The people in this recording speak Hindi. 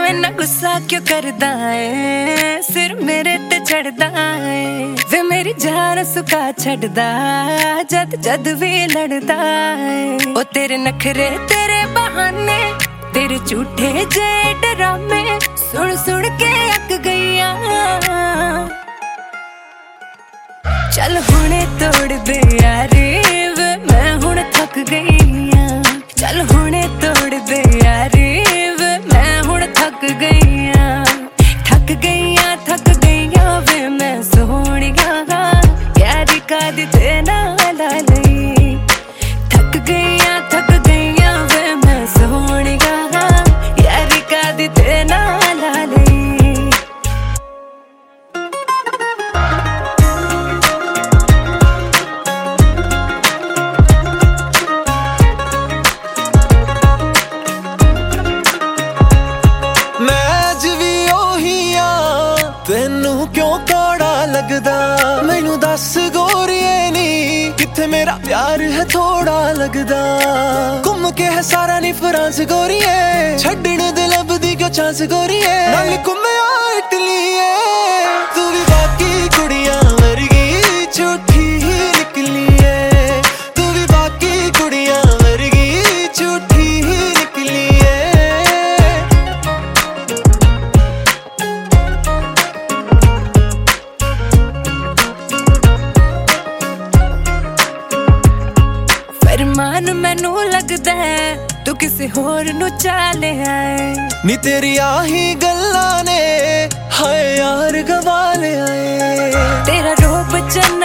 इन्ना गुस्सा क्यों करदा है, सिर मेरे ते चढ़दा है। वे मेरी जान सुका छड़दा जद जद भी लड़दा है। ओ तेरे नखरे तेरे बहाने तेरे झूठे जे डरामे सुन सुन के अक गईया। चल हुणे तोड़ दे यारी वे मैं हुण थक गईया। चल हुणे तोड़ दे यारी वे मैं हुण थक गईया। थक गईया वे मैं सोहणिया यारी कादी ते नाल लई। थक गईया वे मैं सोहणिया यारी कादी ते नाल लई। तेनू क्यों कौड़ा लगदा मैनू दस गोरिए नी किथे मेरा प्यार है थोड़ा लगदा। घूम के है सारा नी फ्रांस गोरिए छड्डण दे लभदी क्यों चांस गोरिए। नाल घूमया इटली तू भी बाकी कुड़ियां वर्गी झूठी निकली है। तू भी बाकी कुड़ियां वर्गी झूठी निकली है। फरमान मैनू लगदा है तू किसी होर नू चाले आए। नी तेरी आही गल्लां ने हाय यार गवा ले आए। तेरा रूप चन